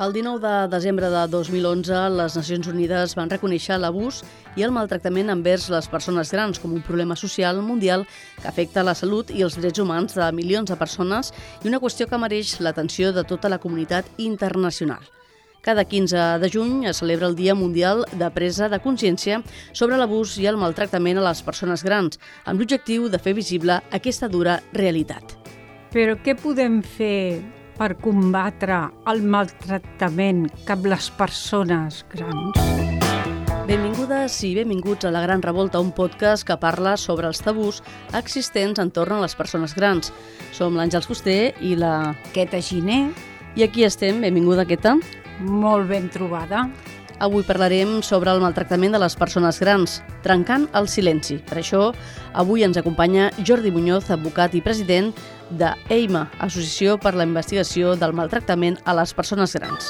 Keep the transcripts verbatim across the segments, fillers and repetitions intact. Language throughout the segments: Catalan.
El dinou de desembre de dos mil onze, les Nacions Unides van reconèixer l'abús i el maltractament envers les persones grans com un problema social mundial que afecta la salut i els drets humans de milions de persones i una qüestió que mereix l'atenció de tota la comunitat internacional. Cada quinze de juny es celebra el Dia Mundial de Presa de Consciència sobre l'abús i el maltractament a les persones grans, amb l'objectiu de fer visible aquesta dura realitat. Però què podem fer per combatre el maltractament cap les persones grans? Benvingudes i benvinguts a La Gran Revolta, un podcast que parla sobre els tabús existents entorn a les persones grans. Som l'Àngels Fuster i la Queta Giner. I aquí estem. Benvinguda, Queta. Molt ben trobada. Avui parlarem sobre el maltractament de les persones grans, trencant el silenci. Per això, avui ens acompanya Jordi Muñoz, advocat i president de EIMA, Associació per la Investigació del Maltractament a les Persones Grans.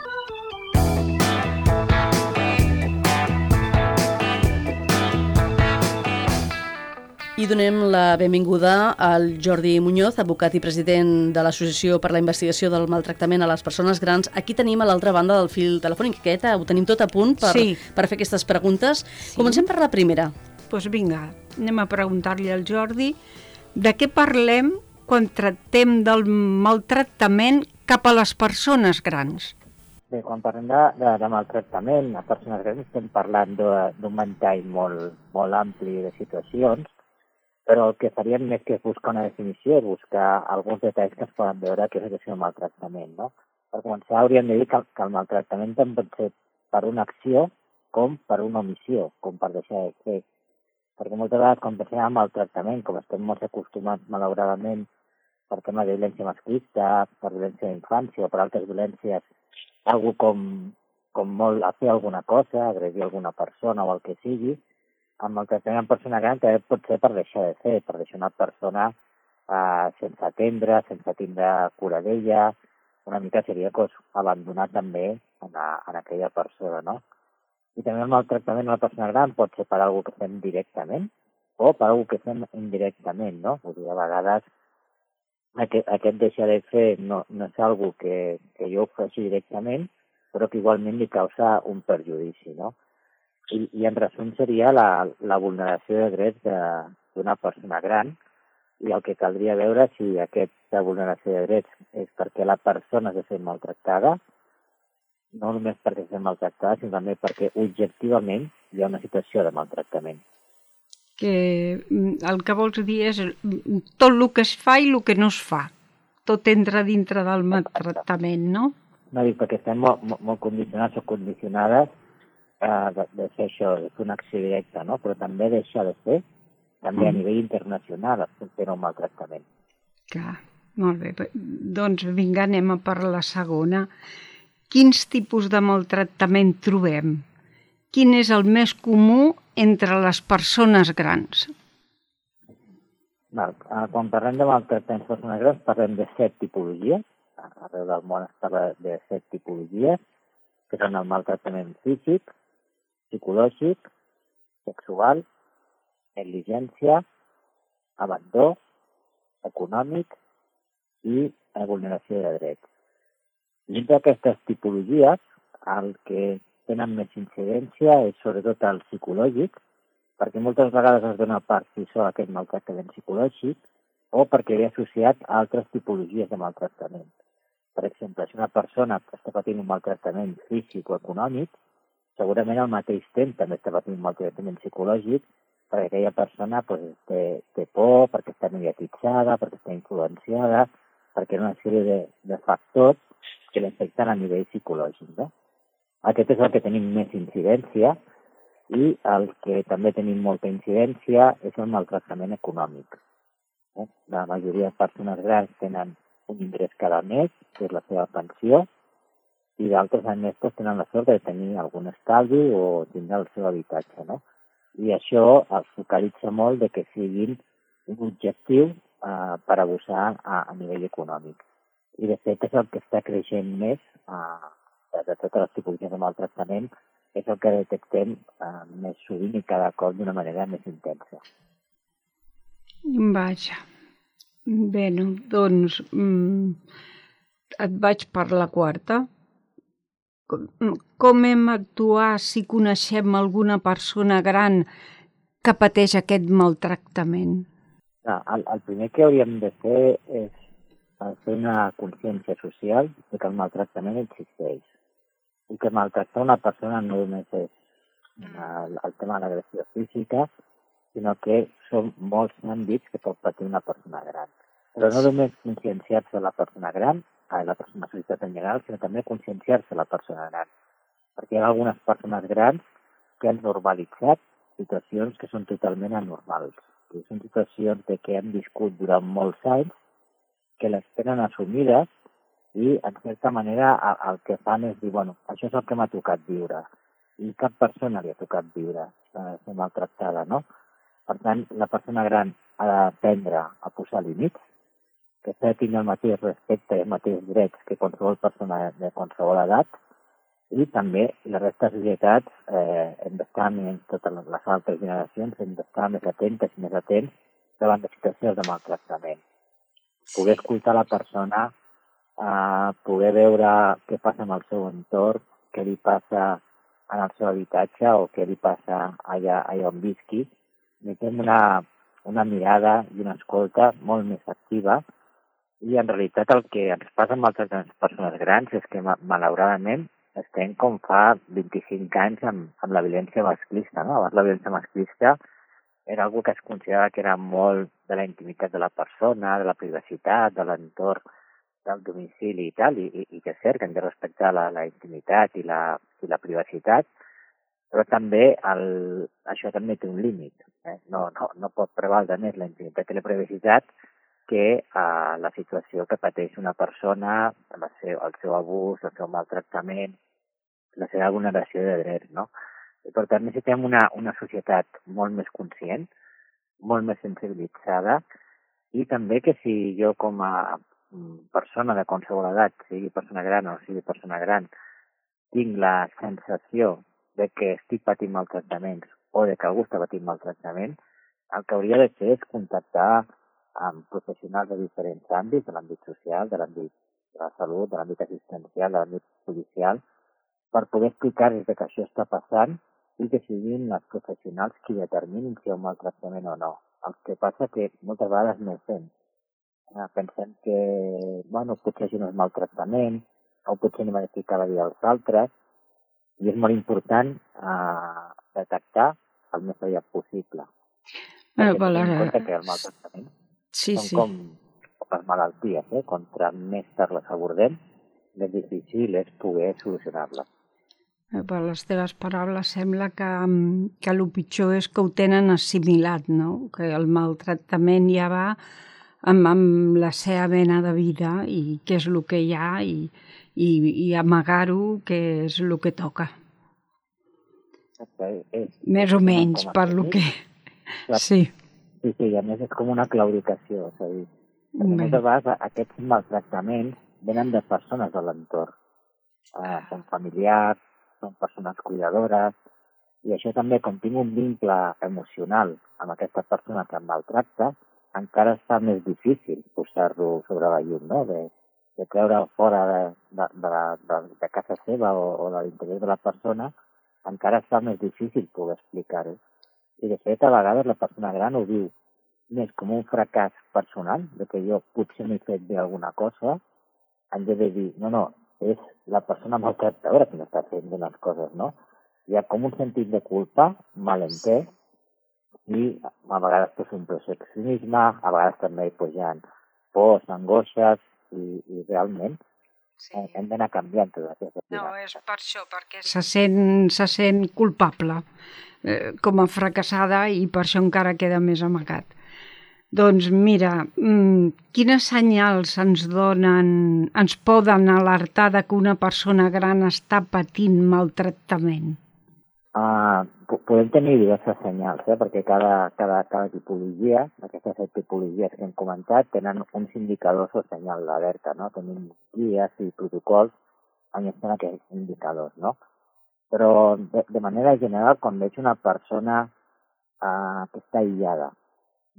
I donem la benvinguda al Jordi Muñoz, advocat i president de l'Associació per la Investigació del Maltractament a les Persones Grans. Aquí tenim a l'altra banda del fil telefònic, Queta, ho tenim tot a punt per, sí. per fer aquestes preguntes. Sí. Comencem per la primera. Doncs pues vinga, anem a preguntar-li al Jordi de què parlem quan tractem del maltractament cap a les persones grans. Bé, quan parlem de, de, de maltractament a persones grans estem parlant d'un ventall molt, molt ampli de situacions, però el que faríem més que buscar una definició és buscar alguns detalls que es poden veure que és el maltractament, no? Per començar, hauríem de dir que, que el maltractament tant pot ser per una acció com per una omissió, com per deixar de fer. Perquè moltes vegades quan pensem en maltractament, com estem molt acostumats malauradament per tema de violència masclista, per violència d'infància o per altres violències, algú com, com molt a fer alguna cosa, agredir alguna persona o el que sigui, amb el tractament en persona gran també pot ser per deixar de fer, per deixar una persona eh, sense atendre, sense tindre cura d'ella, una mica seria pues, abandonar també en, a, en aquella persona, no? I també el maltractament a la persona gran pot ser per alguna que fem directament o per alguna que fem indirectament, no? Vull dir, a vegades aquest, aquest deixar de fer no, no és alguna que, que jo ho faci directament, però que igualment li causa un perjudici, no? I, i en resum seria la, la vulneració de drets d'una persona gran i el que caldria veure si aquesta vulneració de drets és perquè la persona s'ha fet maltractada, no només perquè s'ha fet maltractada, sinó també perquè objectivament hi ha una situació de maltractament. Que el que vols dir és tot el que es fa i el que no es fa. Tot entra dintre del maltractament, no? No, dic, perquè estem molt, molt, molt condicionats o condicionades De, de fer això, de fer una acció directa, no? Però també deixar de fer, també a nivell internacional, fer un maltractament. Clar, molt bé. Doncs vinga, anem a per la segona. Quins tipus de maltractament trobem? Quin és el més comú entre les persones grans? Val. Quan parlem de maltractament de persones grans, parlem de set tipologies. Arreu del món es parla de set tipologies, que són el maltractament físic, psicològic, sexual, negligència, abandó, econòmic i vulneració de drets. Dins d'aquestes tipologies, el que tenen més incidència és sobretot el psicològic, perquè moltes vegades es dona per si sol aquest maltractament psicològic o perquè ve associat a altres tipologies de maltractament. Per exemple, si una persona està patint un maltractament físic o econòmic, segurament al mateix temps també està patint un maltractament psicològic perquè aquella persona pues, té, té por, perquè està mediatitzada, perquè està influenciada, perquè hi ha una sèrie de, de factors que l'afecten a nivell psicològic. No? Aquest és el que tenim més incidència i el que també tenim molta incidència és el maltractament econòmic. Eh? La majoria de persones grans tenen un ingrés cada mes, que és la seva pensió, i d'altres a més tenen la sort de tenir algun estalvi o tindre el seu habitatge, no? I això els focalitza molt de que siguin un objectiu eh, per abusar a, a nivell econòmic. I de fet és el que està creixent més eh, de, de totes les tipologies de maltractament, és el que detectem eh, més sovint i cada cop d'una manera més intensa. Vaja. Bé, no, doncs mm, et vaig per la quarta. Com, com hem d'actuar si coneixem alguna persona gran que pateix aquest maltractament? El, el primer que hauríem de fer és fer una consciència social de que el maltractament existeix i que maltractar una persona no només és el, el tema de l'agressió física, sinó que són molts àmbits que pot patir una persona gran. Però no només conscienciar-se de la persona gran, a la persona societat en general, sinó també conscienciar-se de la persona gran. Perquè hi ha algunes persones grans que han normalitzat situacions que són totalment anormals. Que són situacions de que han viscut durant molts anys, que les tenen assumides i, en certa manera, el que fan és dir, bueno, això és el que m'ha tocat viure. I cap persona li ha tocat viure, ser maltractada, no? Per tant, la persona gran ha d'aprendre a posar límits, que s'ha de tenir el mateix respecte i els mateixos drets que qualsevol persona de qualsevol edat, i també la resta de societats eh, hem d'estar, totes les altres generacions, hem d'estar més atentes i més atents davant de situacions de maltractament. Poder escoltar la persona, eh, poder veure què passa amb el seu entorn, què li passa en el seu habitatge o què li passa allà, allà on visqui. Necessitem una, una mirada i una escolta molt més activa i en realitat el que ens passa amb altres persones grans és que malauradament estem com fa vint-i-cinc anys amb, amb la violència masclista, no? Abans la violència masclista era algo que es considerava que era molt de la intimitat de la persona, de la privacitat, de l'entorn del domicili i tal, i, i, i que és cert que hem de respectar la, la intimitat i la, i la privacitat, però també el, això també té un límit. Eh? No, no, no pot prevaldre més la intimitat i la privacitat que eh, la situació que pateix una persona, el seu, el seu abús, el seu maltractament, la seva vulneració de drets, no? I per tant necessitem una, una societat molt més conscient, molt més sensibilitzada, i també que si jo com a persona de qualsevol edat, sigui persona gran o sigui persona gran, tinc la sensació de que estic patint maltractaments o de que algú està patint maltractament, el que hauria de fer és contactar amb professionals de diferents àmbits, de l'àmbit social, de l'àmbit de la salut, de l'àmbit assistencial, de l'àmbit policial, per poder explicar-los que això està passant i que siguin els professionals qui determinin si hi ha un maltractament o no. El que passa que moltes vegades no ho fem. Pensem que, bueno, potser això no és maltractament, o potser anem a explicar la vida als altres, i és molt important eh, detectar el més aviat possible. Bueno, perquè tenim en compte que el maltractament sí, són sí. com, com les malalties, eh? Contra més tard les abordem, més difícil és poder solucionar-les. Per les teves paraules sembla que, que el pitjor és que ho tenen assimilat, no? Que el maltractament ja va amb, amb la seva mena de vida i què és el que hi ha i, i, i amagar-ho que és el que toca. És, és, Més o menys, per lo que... Sí. Sí, sí, i a més és com una claudicació, és a dir, perquè moltes vegades aquests maltractaments venen de persones de l'entorn. Eh, són familiars, són persones cuidadores, i això també, com tinc un vincle emocional amb aquesta persona que em maltracta, encara es fa més difícil posar-lo sobre la llum, no? De, de treure fora de, de, de, de, de casa seva o, o de l'interior de la persona, encara es fa més difícil poder explicar-ho. I de fet, a vegades la persona gran ho viu més com un fracàs personal, de que jo potser m'he fet bé alguna cosa, en lloc de dir, no, no, és la persona maltractadora que m'està fent bé les coses, no? Hi ha com un sentit de culpa malentès i a vegades pues, un perfeccionisme, a vegades també pues, hi ha pors, angoixes i, i realment sí. hem d'anar canviant tot aquestes No, és per això, perquè se sent, se sent culpable eh, com a fracassada i per això encara queda més amagat. Doncs mira, quines senyals ens donen, ens poden alertar de que una persona gran està patint maltractament? Uh, podem tenir diverses senyals, eh? Perquè cada, cada, cada tipologia, aquestes set tipologies que hem comentat, tenen uns indicadors o senyals d'alerta, no? Tenim guies i protocols on estan aquests indicadors, no? Però de, de manera general, quan veig una persona uh, que està aïllada,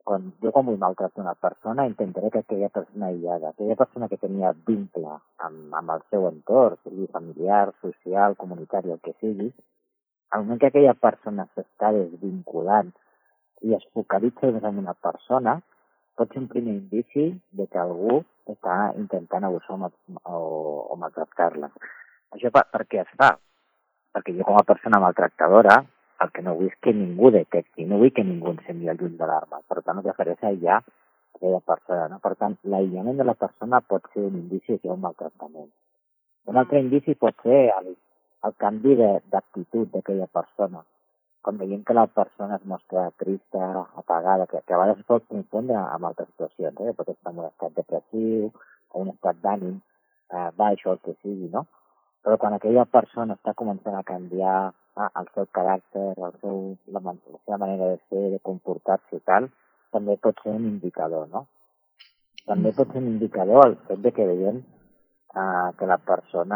quan, jo quan vull maltractar una persona intentaré que aquella persona aïllada, aquella persona que tenia vincle amb, amb el seu entorn, sigui familiar, social, comunitari, el que sigui, al moment que aquella persona s'està desvinculant i es focalitza en una persona, pot ser un primer indici de que algú està intentant abusar o, o, o maltractar-la. Això per, per què es fa? Perquè jo com a persona maltractadora el que no vull és que ningú detecti, no vull que ningú encengui el llum d'alarma. Per tant, el que faré és aïllar aquella persona. No? Per tant, l'aïllament de la persona pot ser un indici que hi ha un maltractament. Un altre indici pot ser el, el canvi d'actitud d'aquella persona. Quan veiem que la persona es mostra trista, apagada, que, que a vegades es pot confondre amb altres situacions, eh? Pot estar en un estat depressiu o un estat d'ànim eh, baix o el que sigui, no? Però quan aquella persona està començant a canviar ah, el seu caràcter, el seu, la, la seva manera de ser, de comportar-se i tal, també pot ser un indicador, no? També pot ser un indicador el fet de que veiem eh, que la persona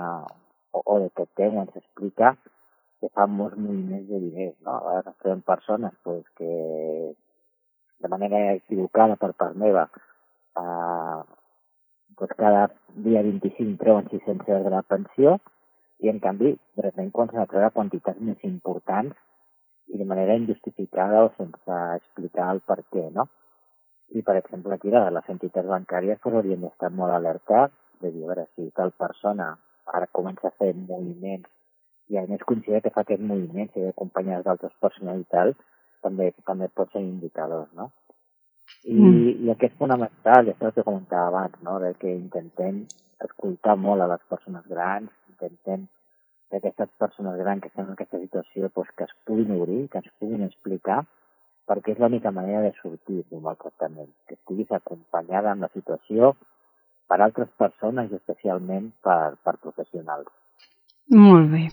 o, o detectem o ens explica que fa molts moviments de diners, no? A vegades trobem persones pues, que de manera equivocada per part meva eh, pues cada dia vint-i-cinc treuen sis-cents euros de la pensió i en canvi de repente comencen a treure quantitats més importants i de manera injustificada o sense explicar el per què, no? I per exemple aquí les entitats bancàries pues, haurien d'estar molt alertats de dir, a veure, si tal persona ara comença a fer moviments i a més considera que fa aquest moviment i acompanyar d'altres persones i tal, també, també pot ser indicadors, no? I, mm. i aquest fonamental, és el que comentava abans, no? De que intentem escoltar molt a les persones grans, intentem que aquestes persones grans que estan en aquesta situació pues, que es puguin obrir, que ens puguin explicar, perquè és l'única manera de sortir d'un maltractament, que estiguis acompanyada en la situació per altres persones i especialment per, per professionals. Molt bé.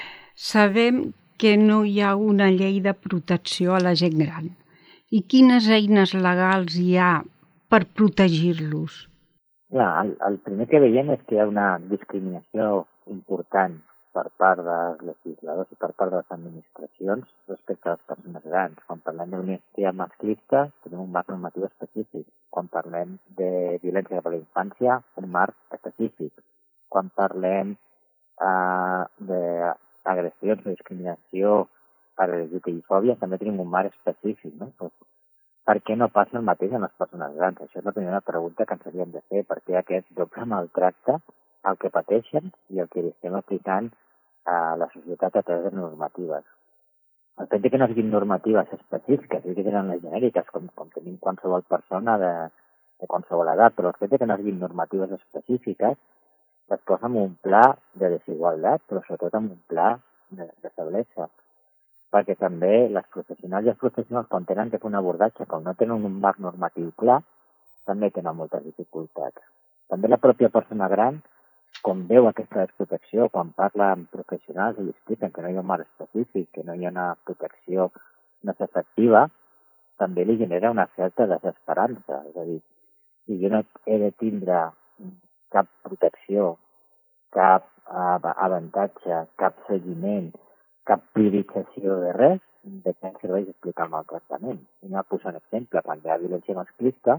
Sabem que no hi ha una llei de protecció a la gent gran. I quines eines legals hi ha per protegir-los? Clar, el, el primer que veiem és que hi ha una discriminació important per part dels legisladors i per part de les administracions respecte a les persones grans. Quan parlem de violència masclista, tenim un marc normatiu específic. Quan parlem de violència per la infància, un marc específic. Quan parlem Uh, d'agressions o discriminació per L G T B I fòbia també tenim un marc específic, no? Pues, per què no passa el mateix en les persones grans? Això és la primera pregunta que ens hauríem de fer, perquè aquest doble maltracte, el que pateixen i el que estem aplicant a la societat a través de normatives. El fet de que no siguin normatives específiques, i que tenen les genèriques, com, com tenim qualsevol persona de, de qualsevol edat, però el fet de que no siguin normatives específiques es posa en un pla de desigualtat, però sobretot en un pla de, de feblesa. Perquè també les professionals i els professionals, quan tenen que fer un abordatge, com no tenen un marc normatiu clar, també tenen moltes dificultats. També la pròpia persona gran, quan veu aquesta desprotecció, quan parla amb professionals i expliquen que no hi ha un marc específic, que no hi ha una protecció més efectiva, també li genera una certa desesperança. És a dir, si jo no he de tindre cap protecció, cap uh, avantatge, cap seguiment, cap priorització de res, de què em serveix explicar el maltractament. I no posar un exemple, quan hi ha violència masclista,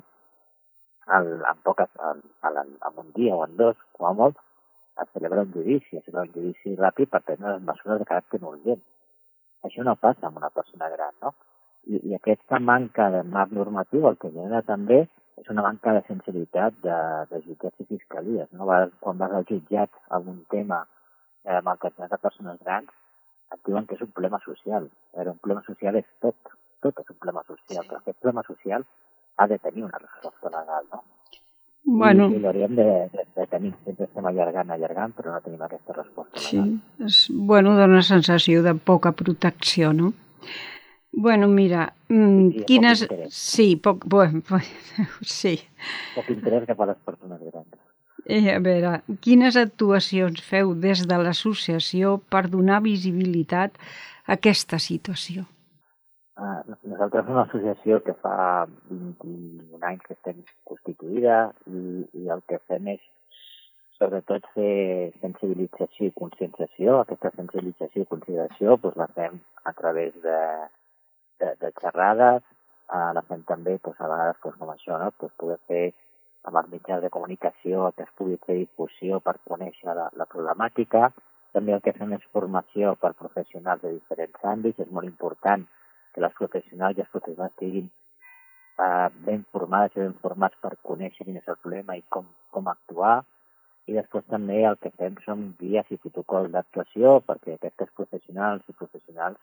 el, en, poques, el, el, en un dia o en dos, com a molt, es celebra un judici, es celebra un judici ràpid per prendre les mesures de caràcter urgent. Això no passa amb una persona gran, no? I, i aquesta manca de marc normatiu el que genera també és una manca de sensibilitat de, de jutjats i fiscalies. No? Quan vas al jutjat amb un tema de maltractament de persones grans, et diuen que és un problema social. Però un problema social és tot. Tot és un problema social. Però aquest problema social ha de tenir una resposta legal, no? Bueno. I, i l'hauríem de, de, de tenir. Sempre estem allargant, allargant, però no tenim aquesta resposta legal. Sí, és, bueno, dona sensació de poca protecció, no? Bueno, mira, mmm, sí, quines... Poc interès. Sí, poc... Bueno, sí. Poc interès cap a les persones grans. Eh, a veure, quines actuacions feu des de l'associació per donar visibilitat a aquesta situació? Uh, nosaltres som una associació que fa vint-i-un anys que estem constituïda i, i el que fem és sobretot fer sensibilització i conscienciació. Aquesta sensibilització i conscienciació doncs, la fem a través de, de, de xerrades, eh, la fem també doncs, a vegades doncs, com això, no? Pues, poder fer amb els mitjans de comunicació que es pugui fer difusió per conèixer la, la problemàtica. També el que fem és formació per professionals de diferents àmbits. És molt important que les professionals i els professionals estiguin eh, ben formades i ben formats per conèixer quin és el problema i com, com actuar. I després també el que fem són guies i protocols d'actuació perquè aquests professionals i professionals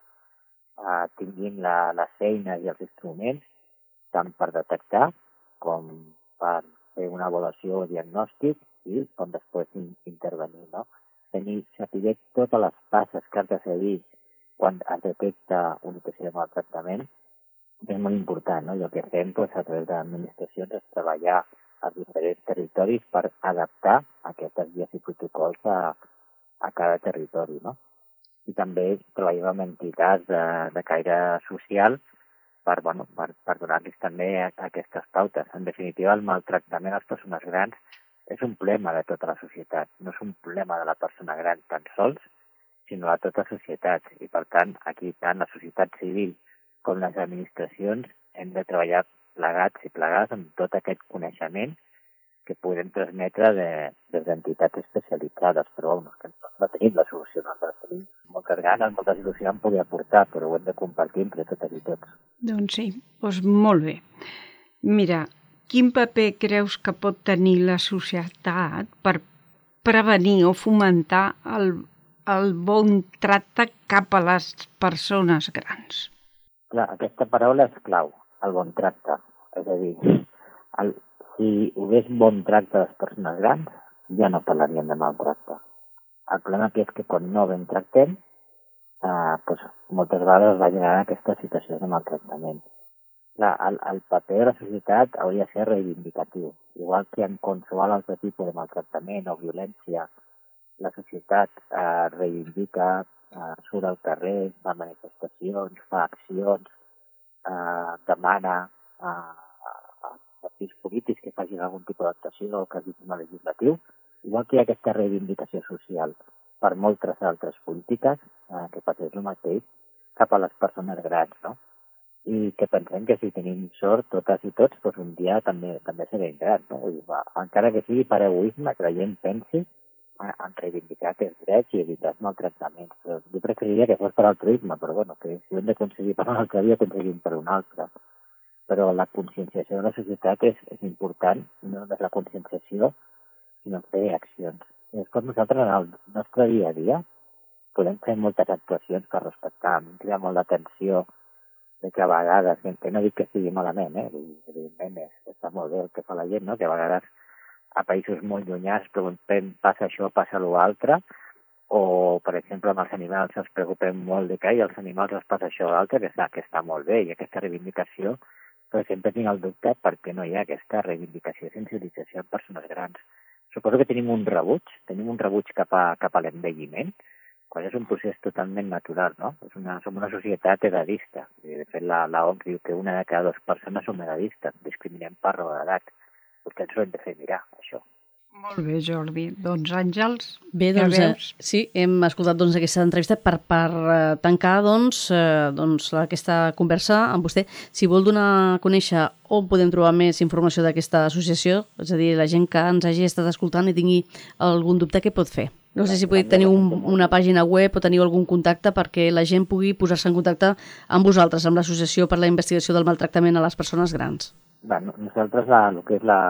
eh, tinguin la, les eines i els instruments tant per detectar com per fer una avaluació o diagnòstic i com després intervenir, no? Tenir, saber totes les passes que has de seguir quan es detecta una situació de maltractament és molt important, no? I el que fem doncs, a través de l'administracions és treballar als diferents territoris per adaptar aquestes guies i protocols a, a cada territori, no? I també treballem amb entitats de, de caire social per, bueno, per, per donar-los també aquestes pautes. En definitiva, el maltractament a les persones grans és un problema de tota la societat. No és un problema de la persona gran tan sols, sinó de tota la societat. I, per tant, aquí tant la societat civil com les administracions hem de treballar plegats i plegats amb tot aquest coneixement que podem transmetre de, des d'entitats especialitzades. Però bueno, que no tenim la solució, nosaltres tenim moltes ganes, moltes il·lusions en poder aportar, però ho hem de compartir entre totes i tots. Doncs sí, doncs molt bé. Mira, quin paper creus que pot tenir la societat per prevenir o fomentar el, el bon tracte cap a les persones grans? Clar, aquesta paraula és clau, el bon tracte. És a dir, el, si hi hagués bon tracte a les persones grans, ja no parlaríem de maltracte. El problema aquí és que quan no ben tractem, eh, doncs moltes vegades va generar aquesta situació de maltractament. Clar, el, el paper de la societat hauria de ser reivindicatiu. Igual que en qualsevol altre tipus de maltractament o violència, la societat eh, reivindica, eh, surt al carrer, fa manifestacions, fa accions, eh, demana eh, a partits polítics que facin algun tipus d'actuació o que es diu legislatiu, igual que hi ha aquesta reivindicació social per moltes altres polítiques, eh, que passés el mateix cap a les persones grans, no? I que pensem que si tenim sort, totes i tots, doncs un dia també també serem grans, no? Vull dir, va, encara que sigui per egoisme, que la gent pensi en reivindicar aquests drets i evitar els maltractaments. Però jo preferiria que fos per altruisme, però bueno, que si ho hem d'aconseguir per un altre dia, aconseguim per un altre. Però la conscienciació de la societat és, és important, no només la conscienciació, sinó fer accions. I després nosaltres en el nostre dia a dia podem fer moltes actuacions per respectar. Em crida molt l'atenció de que a vegades, que no dic que estigui malament, eh? Evidentment és, està molt bé el que fa la gent, no? Que a vegades a països molt llunyans preguntem passa això, passa l'altre, o, per exemple, amb els animals ens preocupem molt de que als animals els passa això o l'altre, que està, que està molt bé, i aquesta reivindicació, però sempre tinc el dubte perquè no hi ha aquesta reivindicació i sensibilització en persones grans. Suposo que tenim un rebuig, tenim un rebuig cap a, cap a l'envelliment, quan és un procés totalment natural, no? És una, som una societat edadista. De fet, la, la O M S diu que una de cada dues persones som edadistes, discriminem per raó d'edat. Potser ens ho hem de fer mirar, això. Molt bé, Jordi. Doncs, Àngels, bé, doncs, ja veus? Eh, sí, hem escoltat doncs, aquesta entrevista per, per uh, tancar doncs, uh, doncs, aquesta conversa amb vostè. Si vol donar a conèixer on podem trobar més informació d'aquesta associació, és a dir, la gent que ens hagi estat escoltant i tingui algun dubte, què pot fer? No sé si podeu tenir un, una pàgina web o teniu algun contacte perquè la gent pugui posar-se en contacte amb vosaltres, amb l'Associació per la Investigació del Maltractament a les Persones Grans. Bé, nosaltres la, el que és la...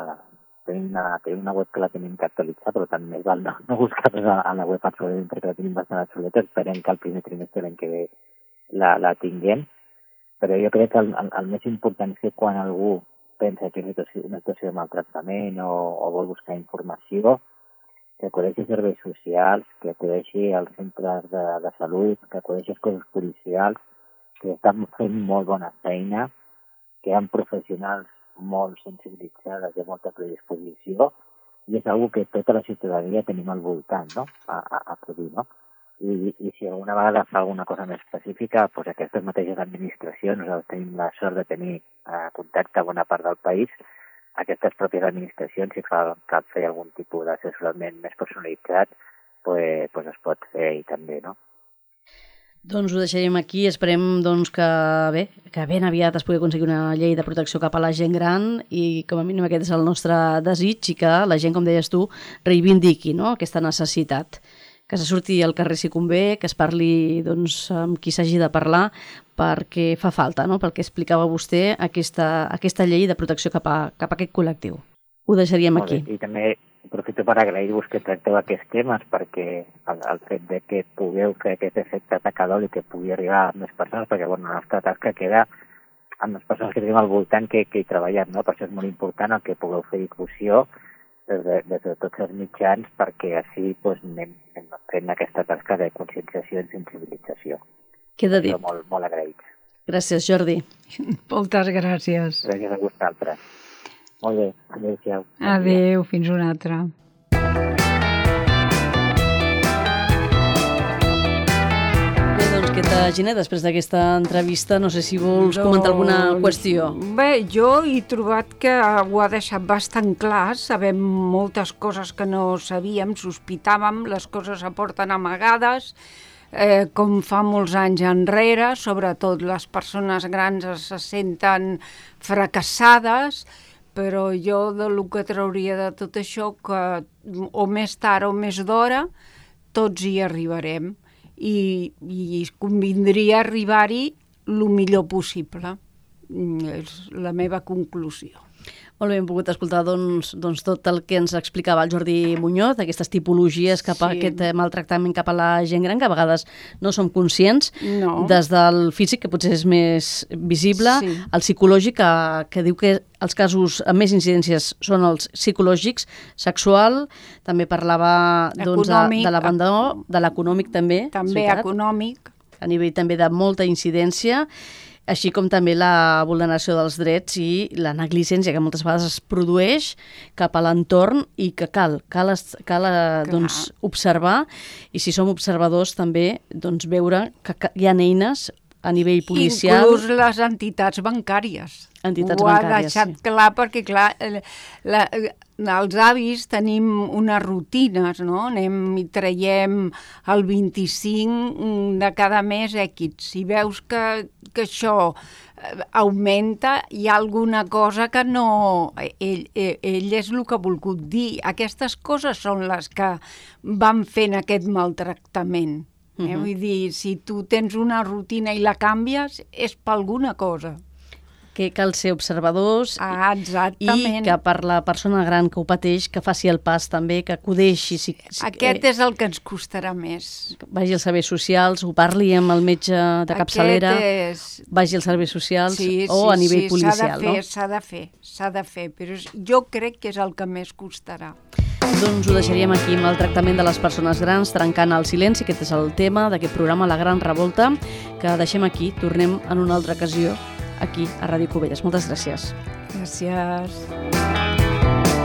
Tenim una, tenim una web que la tenim que actualitzar, però també val no, no buscar-nos a, a la web absolutament perquè la tenim bastant obsoleta. Esperem que el primer trimestre l'any que ve la, la tinguem. Però jo crec que el, el, el més important és que quan algú pensa que és una situació de maltractament o, o vol buscar informació, que acudeixi a serveis socials, que acudeixi als centres de, de salut, que acudeixi als cossos policials, que estan fent molt bona feina, que hi ha professionals molt sensibilitzades i molta predisposició, i és una que tota la ciutadania tenim al voltant, no?, a, a, a acudir, no? I, I si alguna vegada fa alguna cosa més específica, doncs aquestes mateixes administracions, nosaltres tenim la sort de tenir eh, contacte a bona part del país, aquestes pròpies administracions, si fa, cal fer algun tipus d'assessorament més personalitzat, pues, pues es pot fer i també, no? Doncs ho deixarem aquí, esperem doncs, que bé, que ben aviat es pugui aconseguir una llei de protecció cap a la gent gran i com a mínim aquest és el nostre desig i que la gent, com deies tu, reivindiqui, no?, aquesta necessitat. Que se surti al carrer si convé, que es parli doncs, amb qui s'hagi de parlar, perquè fa falta, no?, pel que explicava vostè, aquesta, aquesta llei de protecció cap a, cap a aquest col·lectiu. Ho deixaríem aquí. I també aprofito per agrair-vos que tracteu aquests temes perquè el, el fet de que pugueu fer aquest efecte atacador i que pugui arribar a més persones, perquè bueno, la nostra tasca queda amb les persones que tenim al voltant que, que hi treballem, no? Per això és molt important el que pugueu fer difusió des de, des de tots els mitjans perquè així doncs, anem, anem fent aquesta tasca de conscienciació i sensibilització. Queda dit. Molt, molt agraït. Gràcies, Jordi. Moltes gràcies. Gràcies a vosaltres. Molt bé, adéu-siau. Adéu, fins una altra. Bé, doncs, què tal, Gina? Després d'aquesta entrevista, no sé si vols comentar alguna qüestió. Bé, jo he trobat que ho ha deixat bastant clar, sabem moltes coses que no sabíem, sospitàvem, les coses aporten amagades, eh, com fa molts anys enrere, sobretot les persones grans se senten fracassades, però jo del que trauria de tot això que o més tard o més d'hora tots hi arribarem i, i convindria arribar-hi el millor possible. És la meva conclusió. Molt bé, hem pogut escoltar doncs, doncs, tot el que ens explicava el Jordi Muñoz, aquestes tipologies cap a sí. aquest maltractament cap a la gent gran, que a vegades no som conscients, no. Des del físic, que potser és més visible, sí. El psicològic, que, que diu que els casos amb més incidències són els psicològics, sexual, també parlava doncs, de, de l'abandó, de l'econòmic també. També ciutat, econòmic. A nivell també de molta incidència, així com també la vulneració dels drets i la negligència que moltes vegades es produeix cap a l'entorn i que cal, cal, cal doncs, observar i si som observadors també doncs, veure que hi ha eines a nivell policial. Inclús les entitats bancàries. Entitats Ho bancàries, ha deixat sí. clar perquè, clar, la, els avis tenim unes rutines, no? Anem i traiem el vint-i-cinc de cada mes èquits. Si veus que, que això augmenta, hi ha alguna cosa que no... Ell, ell és el que ha volgut dir. Aquestes coses són les que van fent aquest maltractament. Eh? Uh-huh. Vull dir, si tu tens una rutina i la canvies, és per alguna cosa. Que cal ser observadors ah, i que per la persona gran que ho pateix, que faci el pas també, que acudeixi. Si, si, Aquest eh, és el que ens costarà més. Vagi als serveis socials, ho parli amb el metge de capçalera, és... vagi als serveis socials sí, o sí, a nivell sí, policial. S'ha de fer, no? s'ha de fer, s'ha de fer, però jo crec que és el que més costarà. Doncs ho deixaríem aquí amb el tractament de les persones grans, trencant el silenci. Aquest és el tema d'aquest programa La Gran Revolta, que deixem aquí. Tornem en una altra ocasió aquí a Ràdio Cubelles. Moltes gràcies. Gràcies.